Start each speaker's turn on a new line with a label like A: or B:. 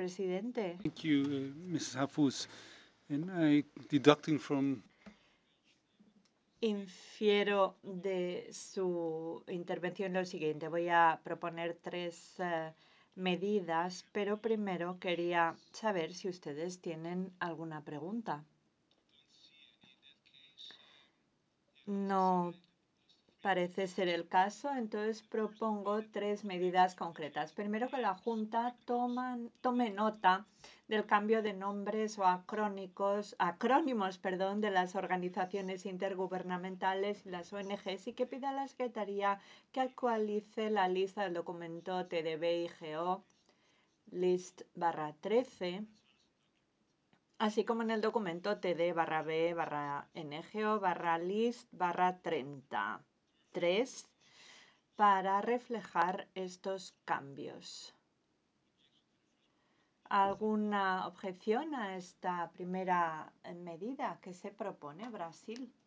A: presidente.
B: Thank you, Mrs. Hafus. And I deducting from
A: Infiero de su intervención lo siguiente. Voy a proponer tres medidas, pero primero quería saber si ustedes tienen alguna pregunta. No parece ser el caso, entonces propongo tres medidas concretas. Primero, que la Junta tome nota del cambio de nombres o acrónimos, de las organizaciones intergubernamentales y las ONGs, y que pida a la Secretaría que actualice la lista del documento TDB-IGO list/13, así como en el documento TD-B/NGO/list/30. Para reflejar estos cambios. ¿Alguna objeción a esta primera medida que se propone Brasil?